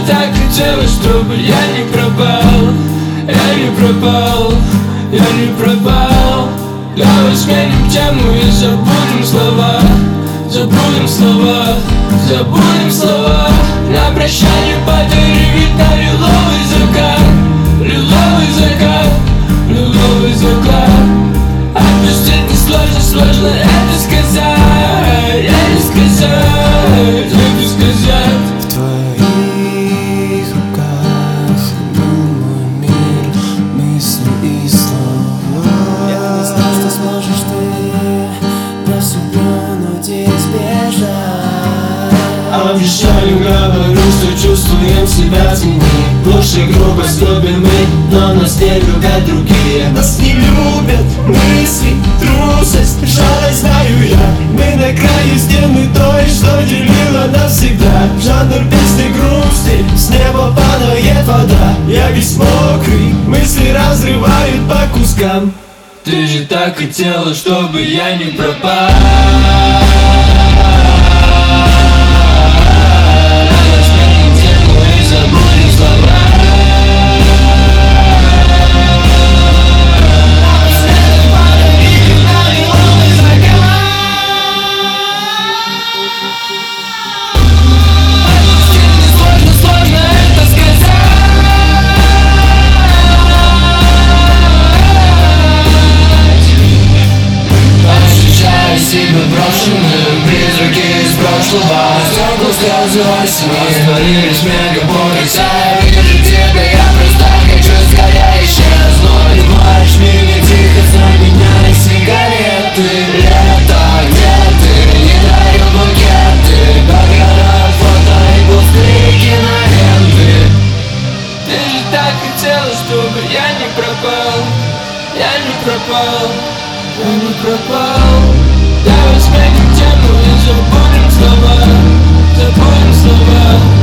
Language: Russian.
так хотела, чтобы я не пропал. Я не пропал, я не пропал. Давай сменим тему и забудем слова. Забудем слова, забудем слова. На прощание подари вид на лиловый закат. Лиловый закат, лиловый закат. Отпустить не сложно, сложно это сказать. Это сказать, это сказать. В твоих руках был мой мир, мысли и слова. Я не знал, что сможешь ты нас убить, избежать. Обещаю, говорю, что чувствуем себя в тени. Ложь и грубость любим мы, но нас не любят другие. Нас не любят мысли, трусость, жалость, знаю я. Мы на краю стены той, что делила нас всегда. Жанр песни грусти, с неба падает вода. Я весь мокрый, мысли разрывают по кускам. Ты же так хотела, чтобы я не пропал. Себя брошенным, призраки из прошлого. Стекла слезы осени растворились в мегаполисе. Вижу тебя, я просто хочу скорее исчезнуть. Марш мимо тихо, за меня сигареты. Лето, где ты? Не дарю букеты. Погорят фото и пустые киноленты. Ты же так хотела, чтобы я не пропал. Я не пропал, я не пропал. Давай сменим тему и забудем слова. Забудем слова.